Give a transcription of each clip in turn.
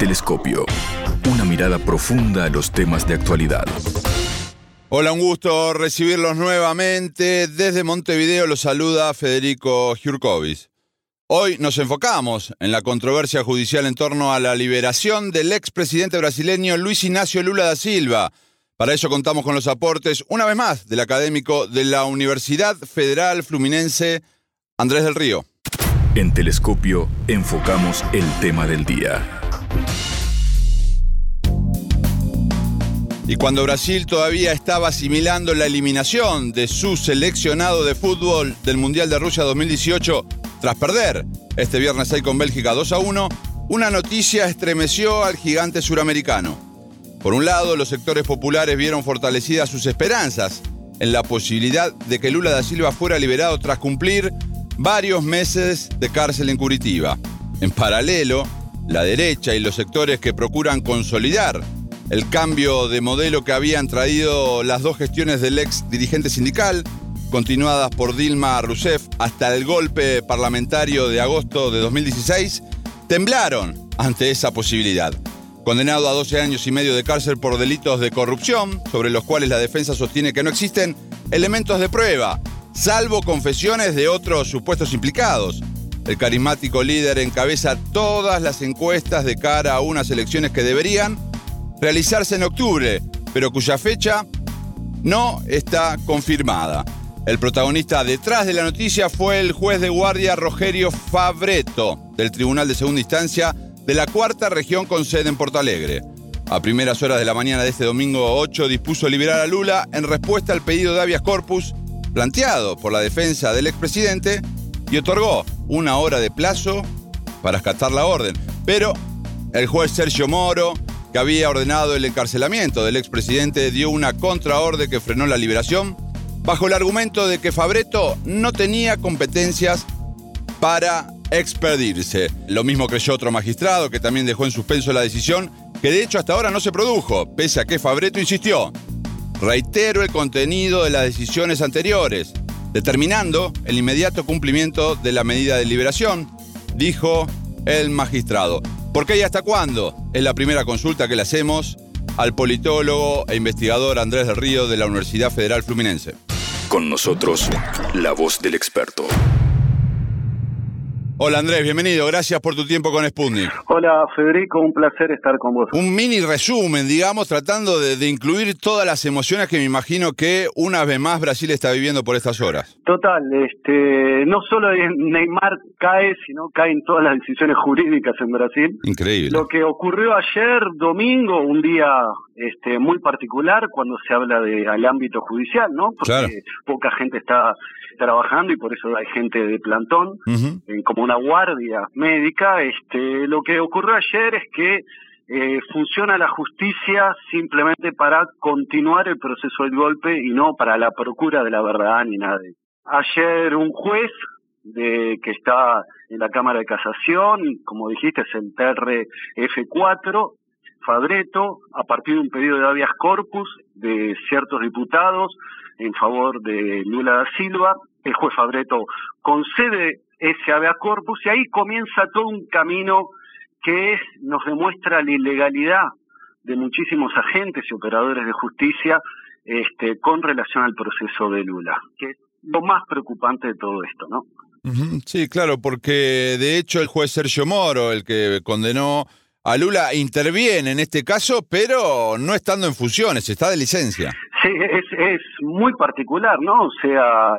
Telescopio. Una mirada profunda a los temas de actualidad. Hola, un gusto recibirlos nuevamente. Desde Montevideo los saluda Federico Giurkovic. Hoy nos enfocamos en la controversia judicial en torno a la liberación del expresidente brasileño Luis Inácio Lula da Silva. Para ello contamos con los aportes, una vez más, del académico de la Universidad Federal Fluminense, Andrés del Río. En Telescopio enfocamos el tema del día. Y cuando Brasil todavía estaba asimilando la eliminación de su seleccionado de fútbol del Mundial de Rusia 2018, tras perder este viernes 6 con Bélgica 2-1, una noticia estremeció al gigante suramericano. Por un lado, los sectores populares vieron fortalecidas sus esperanzas en la posibilidad de que Lula da Silva fuera liberado tras cumplir varios meses de cárcel en Curitiba. En paralelo, la derecha y los sectores que procuran consolidar el cambio de modelo que habían traído las dos gestiones del ex dirigente sindical, continuadas por Dilma Rousseff hasta el golpe parlamentario de agosto de 2016, temblaron ante esa posibilidad. Condenado a 12 años y medio de cárcel por delitos de corrupción, sobre los cuales la defensa sostiene que no existen elementos de prueba, salvo confesiones de otros supuestos implicados. El carismático líder encabeza todas las encuestas de cara a unas elecciones que deberían realizarse en octubre, pero cuya fecha no está confirmada. El protagonista detrás de la noticia fue el juez de guardia Rogerio Fabretto, del Tribunal de Segunda Instancia de la Cuarta Región con sede en Porto Alegre. A primeras horas de la mañana de este domingo 8 dispuso liberar a Lula en respuesta al pedido de habeas corpus planteado por la defensa del expresidente y otorgó una hora de plazo para acatar la orden. Pero el juez Sergio Moro, que había ordenado el encarcelamiento del expresidente, dio una contraorden que frenó la liberación bajo el argumento de que Fabretto no tenía competencias para expedirse. Lo mismo creyó otro magistrado, que también dejó en suspenso la decisión, que de hecho hasta ahora no se produjo, pese a que Fabretto insistió. Reitero el contenido de las decisiones anteriores, determinando el inmediato cumplimiento de la medida de liberación, dijo el magistrado. ¿Por qué y hasta cuándo? Es la primera consulta que le hacemos al politólogo e investigador Andrés del Río de la Universidad Federal Fluminense. Con nosotros, la voz del experto. Hola Andrés, bienvenido. Gracias por tu tiempo con Sputnik. Hola Federico, un placer estar con vos. Un mini resumen, digamos, tratando de incluir todas las emociones que me imagino que una vez más Brasil está viviendo por estas horas. Total, no solo Neymar cae, sino caen todas las decisiones jurídicas en Brasil. Increíble. Lo que ocurrió ayer, domingo, un día muy particular cuando se habla al ámbito judicial, ¿no? Porque claro, poca gente está trabajando y por eso hay gente de plantón, como una guardia médica. Lo que ocurrió ayer es que funciona la justicia simplemente para continuar el proceso del golpe y no para la procura de la verdad ni nada de eso. Ayer un juez que está en la Cámara de Casación, como dijiste, es el TRF4, Fabretto, a partir de un pedido de habeas corpus de ciertos diputados en favor de Lula da Silva, el juez Fabretto concede ese habeas corpus y ahí comienza todo un camino que nos demuestra la ilegalidad de muchísimos agentes y operadores de justicia con relación al proceso de Lula, que es lo más preocupante de todo esto, ¿no? Sí, claro, porque de hecho el juez Sergio Moro, el que condenó a Lula, interviene en este caso, pero no estando en funciones, está de licencia. Sí, es muy particular, ¿no? O sea,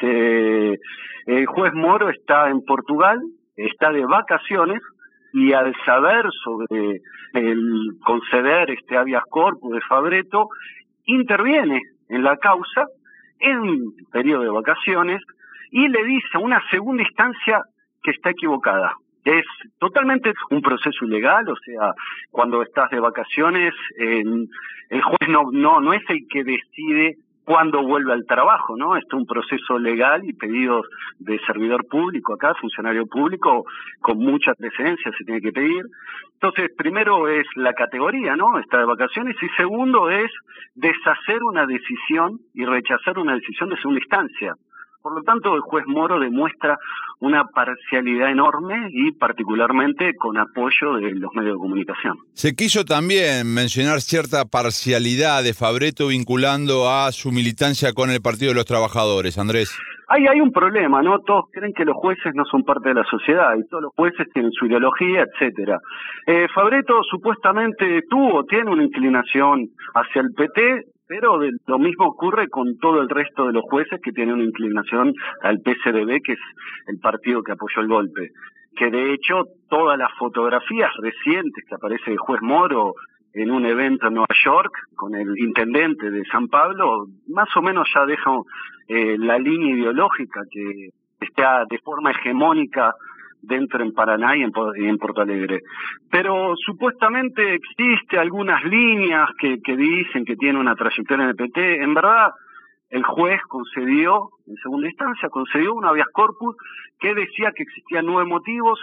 el juez Moro está en Portugal, está de vacaciones, y al saber sobre el conceder habeas corpus de Fabretto, interviene en la causa en periodo de vacaciones y le dice a una segunda instancia que está equivocada. Es totalmente un proceso ilegal, o sea, cuando estás de vacaciones, el juez no es el que decide cuándo vuelve al trabajo, ¿no? Esto es un proceso legal y pedidos de servidor público acá, funcionario público, con mucha precedencia se tiene que pedir. Entonces, primero es la categoría, ¿no? Está de vacaciones, y segundo es deshacer una decisión y rechazar una decisión de segunda instancia. Por lo tanto, el juez Moro demuestra una parcialidad enorme y particularmente con apoyo de los medios de comunicación. Se quiso también mencionar cierta parcialidad de Fabretto vinculando a su militancia con el Partido de los Trabajadores, Andrés. Hay un problema, ¿no? Todos creen que los jueces no son parte de la sociedad y todos los jueces tienen su ideología, etcétera. Fabretto supuestamente tiene una inclinación hacia el PT, pero lo mismo ocurre con todo el resto de los jueces que tienen una inclinación al PSDB, que es el partido que apoyó el golpe. Que de hecho todas las fotografías recientes que aparece el juez Moro en un evento en Nueva York con el intendente de San Pablo, más o menos ya deja la línea ideológica que está de forma hegemónica dentro en Paraná y en Porto Alegre. Pero supuestamente existe algunas líneas que dicen que tiene una trayectoria en el PT. En verdad, el juez concedió, en segunda instancia, un habeas corpus que decía que existían nuevos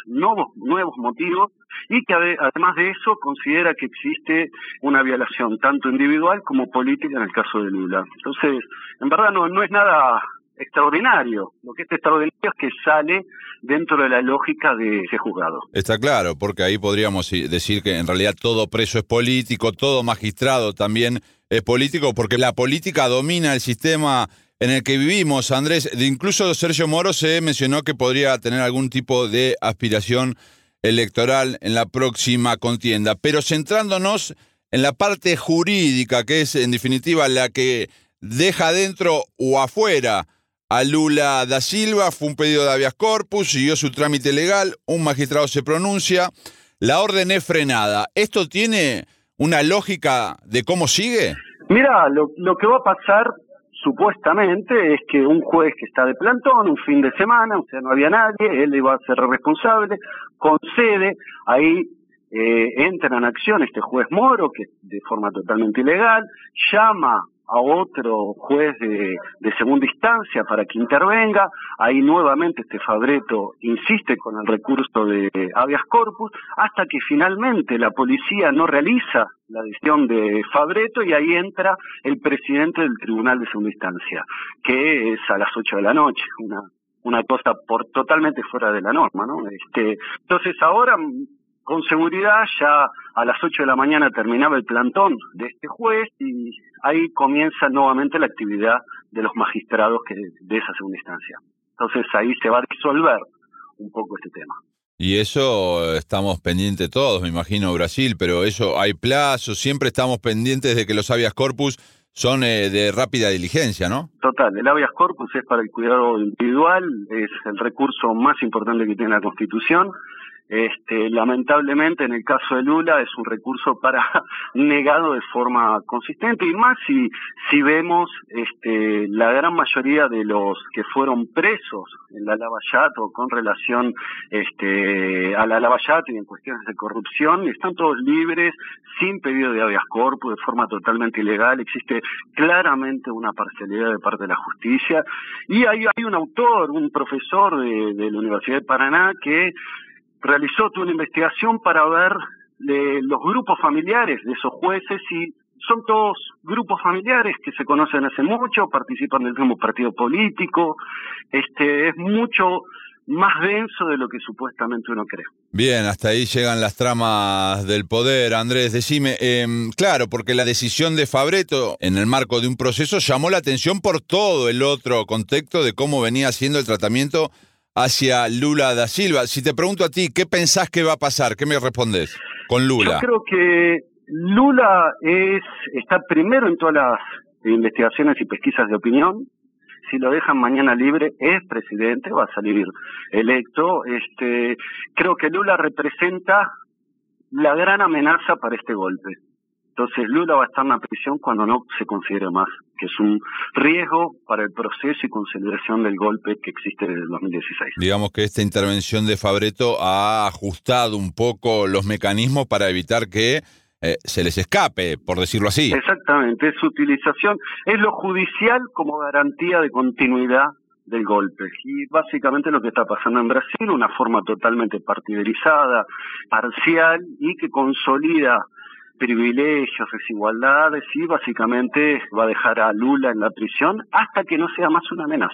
motivos, y que además de eso considera que existe una violación tanto individual como política en el caso de Lula. Entonces, en verdad no es nada extraordinario. Lo que es extraordinario es que sale dentro de la lógica de ese juzgado. Está claro, porque ahí podríamos decir que en realidad todo preso es político, todo magistrado también es político, porque la política domina el sistema en el que vivimos, Andrés. Incluso Sergio Moro se mencionó que podría tener algún tipo de aspiración electoral en la próxima contienda. Pero centrándonos en la parte jurídica, que es en definitiva la que deja dentro o afuera a Lula da Silva, fue un pedido de habeas corpus, siguió su trámite legal, un magistrado se pronuncia, la orden es frenada. ¿Esto tiene una lógica de cómo sigue? Mira, lo que va a pasar supuestamente es que un juez que está de plantón un fin de semana, o sea, no había nadie, él iba a ser responsable, concede, ahí entra en acción este juez Moro, que de forma totalmente ilegal, llama a otro juez de segunda instancia para que intervenga, ahí nuevamente Fabretto insiste con el recurso de habeas corpus, hasta que finalmente la policía no realiza la decisión de Fabretto y ahí entra el presidente del Tribunal de Segunda Instancia, que es a las 8 de la noche, una cosa totalmente fuera de la norma, ¿no? Entonces ahora, con seguridad, ya a las 8 de la mañana terminaba el plantón de este juez y ahí comienza nuevamente la actividad de los magistrados de esa segunda instancia. Entonces ahí se va a disolver un poco este tema. Y eso estamos pendientes todos, me imagino, Brasil, pero eso hay plazo, siempre estamos pendientes de que los habeas corpus son de rápida diligencia, ¿no? Total, el habeas corpus es para el cuidado individual, es el recurso más importante que tiene la Constitución. Lamentablemente en el caso de Lula es un recurso negado de forma consistente, y más si vemos la gran mayoría de los que fueron presos en la Lava Jato con relación a la Lava Jato y en cuestiones de corrupción, están todos libres, sin pedido de habeas corpus, de forma totalmente ilegal. Existe claramente una parcialidad de parte de la justicia, y hay un autor, un profesor de la Universidad de Paraná que realizó toda una investigación para ver los grupos familiares de esos jueces, y son todos grupos familiares que se conocen hace mucho, participan del mismo partido político. Es mucho más denso de lo que supuestamente uno cree. Bien, hasta ahí llegan las tramas del poder. Andrés, decime, claro, porque la decisión de Fabretto en el marco de un proceso llamó la atención por todo el otro contexto de cómo venía siendo el tratamiento hacia Lula da Silva. Si te pregunto a ti, ¿qué pensás que va a pasar? ¿Qué me respondés con Lula? Yo creo que Lula está primero en todas las investigaciones y pesquisas de opinión. Si lo dejan mañana libre, es presidente, va a salir electo. Creo que Lula representa la gran amenaza para este golpe. Entonces Lula va a estar en la prisión cuando no se considere más, que es un riesgo para el proceso y consolidación del golpe que existe desde el 2016. Digamos que esta intervención de Fabretto ha ajustado un poco los mecanismos para evitar que se les escape, por decirlo así. Exactamente, es su utilización, es lo judicial como garantía de continuidad del golpe. Y básicamente lo que está pasando en Brasil, una forma totalmente partidarizada, parcial, y que consolida privilegios, desigualdades, y básicamente va a dejar a Lula en la prisión hasta que no sea más una amenaza.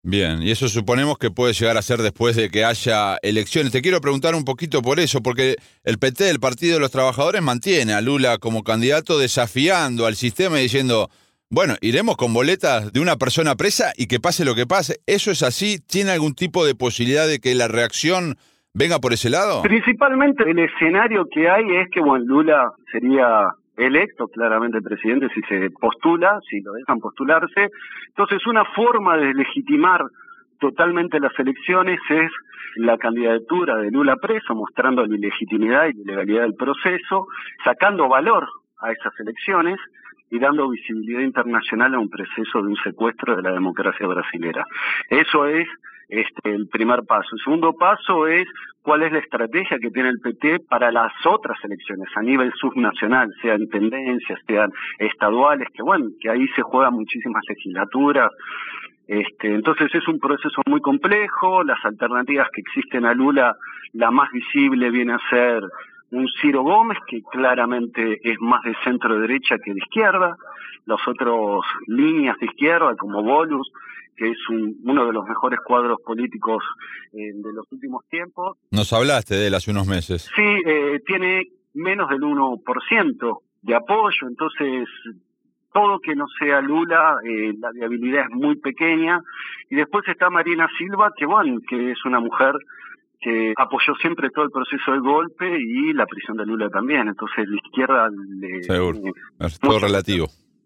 Bien, y eso suponemos que puede llegar a ser después de que haya elecciones. Te quiero preguntar un poquito por eso, porque el PT, el Partido de los Trabajadores, mantiene a Lula como candidato desafiando al sistema y diciendo, bueno, iremos con boletas de una persona presa y que pase lo que pase. ¿Eso es así? ¿Tiene algún tipo de posibilidad de que la reacción venga por ese lado? Principalmente el escenario que hay es que, bueno, Lula sería electo claramente presidente si se postula, si lo dejan postularse. Entonces, una forma de legitimar totalmente las elecciones es la candidatura de Lula preso, mostrando la ilegitimidad y la ilegalidad del proceso, sacando valor a esas elecciones y dando visibilidad internacional a un proceso de un secuestro de la democracia brasilera. Eso es el primer paso. El segundo paso es cuál es la estrategia que tiene el PT para las otras elecciones a nivel subnacional, sean tendencias, sean estaduales, que bueno, que ahí se juegan muchísimas legislaturas. Entonces es un proceso muy complejo. Las alternativas que existen a Lula, la más visible viene a ser un Ciro Gómez, que claramente es más de centro derecha que de izquierda. Los otros líneas de izquierda, como Bolus, que es uno de los mejores cuadros políticos de los últimos tiempos. Nos hablaste de él hace unos meses. Sí, tiene menos del 1% de apoyo, entonces todo que no sea Lula, la viabilidad es muy pequeña. Y después está Marina Silva, que bueno, que es una mujer que apoyó siempre todo el proceso del golpe y la prisión de Lula también. Entonces la izquierda le... Seguro, es todo relativo.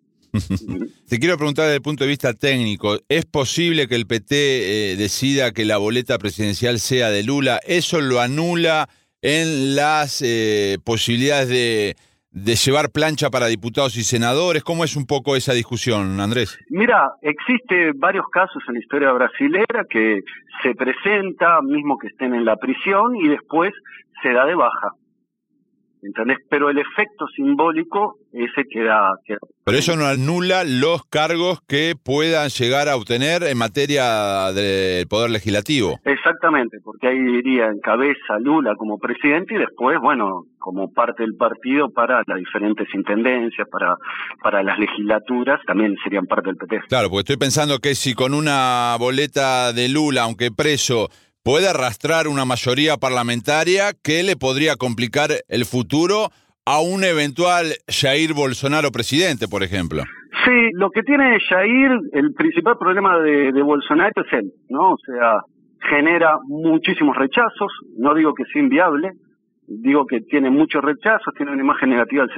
Te quiero preguntar desde el punto de vista técnico, ¿es posible que el PT decida que la boleta presidencial sea de Lula? ¿Eso lo anula en las posibilidades de llevar plancha para diputados y senadores? ¿Cómo es un poco esa discusión, Andrés? Mira, existe varios casos en la historia brasilera que se presenta, mismo que estén en la prisión, y después se da de baja. ¿Entendés? Pero el efecto simbólico ese queda. Pero eso no anula los cargos que puedan llegar a obtener en materia del Poder Legislativo. Exactamente, porque ahí iría en cabeza Lula como presidente y después, bueno, como parte del partido para las diferentes intendencias, para las legislaturas, también serían parte del PT. Claro, porque estoy pensando que si con una boleta de Lula, aunque preso, puede arrastrar una mayoría parlamentaria que le podría complicar el futuro a un eventual Jair Bolsonaro presidente, por ejemplo. Sí, lo que tiene Jair, el principal problema de Bolsonaro es él, ¿no? O sea, genera muchísimos rechazos, no digo que sea inviable, digo que tiene muchos rechazos, tiene una imagen negativa del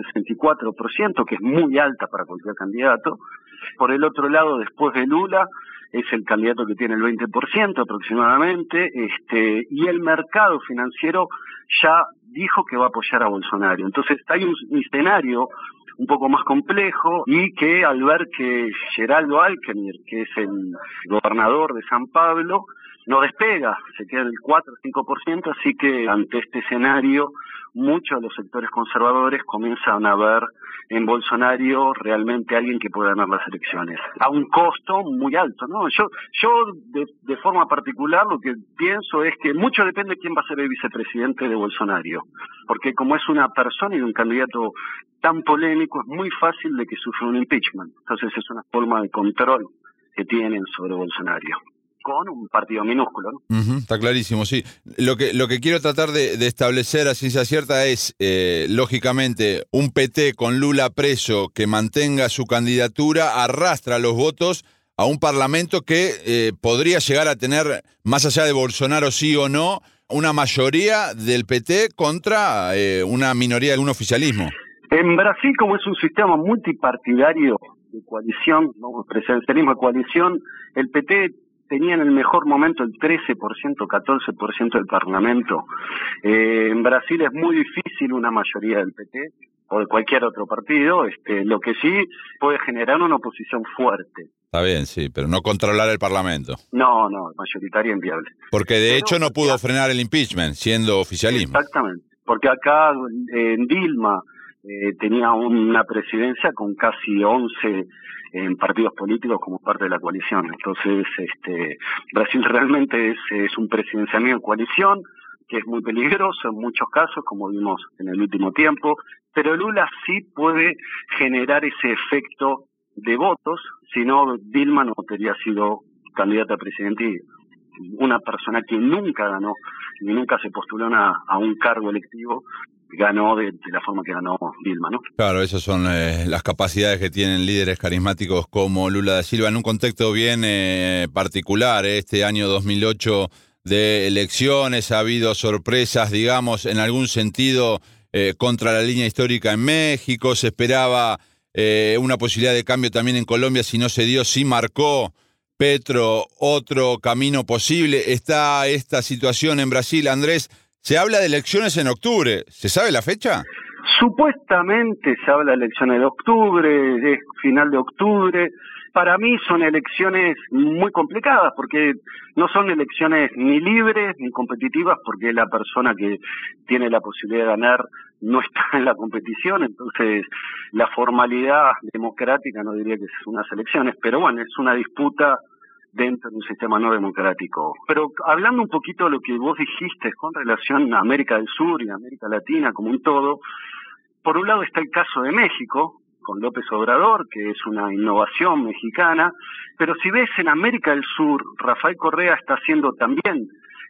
64%, que es muy alta para cualquier candidato. Por el otro lado, después de Lula, es el candidato que tiene el 20% aproximadamente, y el mercado financiero ya dijo que va a apoyar a Bolsonaro. Entonces hay un escenario un poco más complejo y que al ver que Geraldo Alckmin, que es el gobernador de San Pablo, no despega, se queda en el 4 o 5%, así que ante este escenario muchos de los sectores conservadores comienzan a ver en Bolsonaro realmente alguien que pueda ganar las elecciones, a un costo muy alto, ¿no? Yo de forma particular lo que pienso es que mucho depende de quién va a ser el vicepresidente de Bolsonaro, porque como es una persona y un candidato tan polémico, es muy fácil de que sufra un impeachment. Entonces es una forma de control que tienen sobre Bolsonaro, con un partido minúsculo, ¿no? Está clarísimo, sí. Lo que quiero tratar de establecer a ciencia cierta es, lógicamente, un PT con Lula preso que mantenga su candidatura arrastra los votos a un parlamento que podría llegar a tener, más allá de Bolsonaro sí o no, una mayoría del PT contra una minoría de un oficialismo. En Brasil, como es un sistema multipartidario de coalición, ¿no? Presidencialismo de coalición, el PT tenía en el mejor momento el 13%, 14% del Parlamento. En Brasil es muy difícil una mayoría del PT o de cualquier otro partido, lo que sí puede generar una oposición fuerte. Está bien, sí, pero no controlar el Parlamento. No, mayoritaria inviable. Porque de hecho no pudo frenar el impeachment, siendo oficialismo. Exactamente, porque acá en Dilma tenía una presidencia con casi 11 en partidos políticos como parte de la coalición. Entonces, Brasil realmente es un presidencialismo en coalición que es muy peligroso en muchos casos, como vimos en el último tiempo, pero Lula sí puede generar ese efecto de votos, si no Dilma no habría sido candidata a presidente y una persona que nunca ganó, ni nunca se postuló a un cargo electivo, ganó de la forma que ganó Dilma, ¿no? Claro, esas son las capacidades que tienen líderes carismáticos como Lula da Silva en un contexto bien particular. Este año 2008 de elecciones ha habido sorpresas, digamos, en algún sentido contra la línea histórica en México. Se esperaba una posibilidad de cambio también en Colombia, si no se dio, sí marcó Petro otro camino posible. Está esta situación en Brasil, Andrés. Se habla de elecciones en octubre. ¿Se sabe la fecha? Supuestamente se habla de elecciones de octubre, de final de octubre. Para mí son elecciones muy complicadas porque no son elecciones ni libres ni competitivas porque la persona que tiene la posibilidad de ganar no está en la competición, entonces la formalidad democrática no diría que es unas elecciones, pero bueno, es una disputa dentro de un sistema no democrático. Pero hablando un poquito de lo que vos dijiste con relación a América del Sur y América Latina como un todo, por un lado está el caso de México, con López Obrador, que es una innovación mexicana, pero si ves en América del Sur, Rafael Correa está siendo también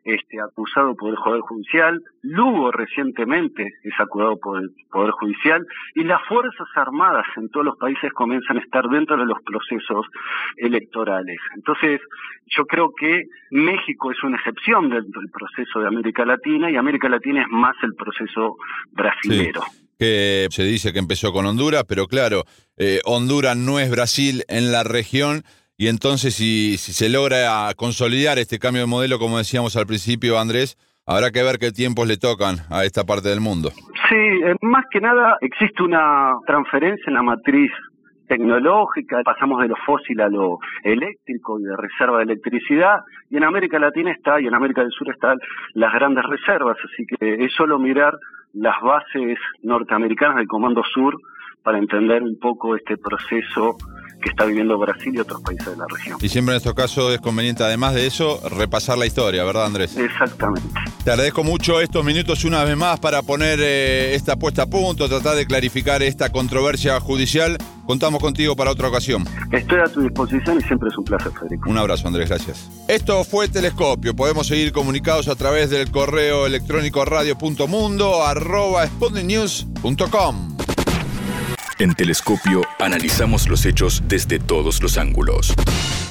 acusado por el Poder Judicial, Lugo recientemente es acusado por el Poder Judicial, y las Fuerzas Armadas en todos los países comienzan a estar dentro de los procesos electorales. Entonces, yo creo que México es una excepción dentro del proceso de América Latina, y América Latina es más el proceso brasilero. Sí. Que se dice que empezó con Honduras, pero claro, Honduras no es Brasil en la región, y entonces si se logra consolidar este cambio de modelo, como decíamos al principio, Andrés, habrá que ver qué tiempos le tocan a esta parte del mundo. Sí, más que nada existe una transferencia en la matriz tecnológica, pasamos de lo fósil a lo eléctrico y de reserva de electricidad, y en América Latina y en América del Sur están las grandes reservas, así que es solo mirar las bases norteamericanas del Comando Sur para entender un poco este proceso que está viviendo Brasil y otros países de la región. Y siempre en estos casos es conveniente, además de eso, repasar la historia, ¿verdad, Andrés? Exactamente. Te agradezco mucho estos minutos una vez más para poner esta puesta a punto, tratar de clarificar esta controversia judicial. Contamos contigo para otra ocasión. Estoy a tu disposición y siempre es un placer, Federico. Un abrazo, Andrés, gracias. Esto fue Telescopio. Podemos seguir comunicados a través del correo electrónico radio.mundo@sputniknews.com. En Telescopio analizamos los hechos desde todos los ángulos.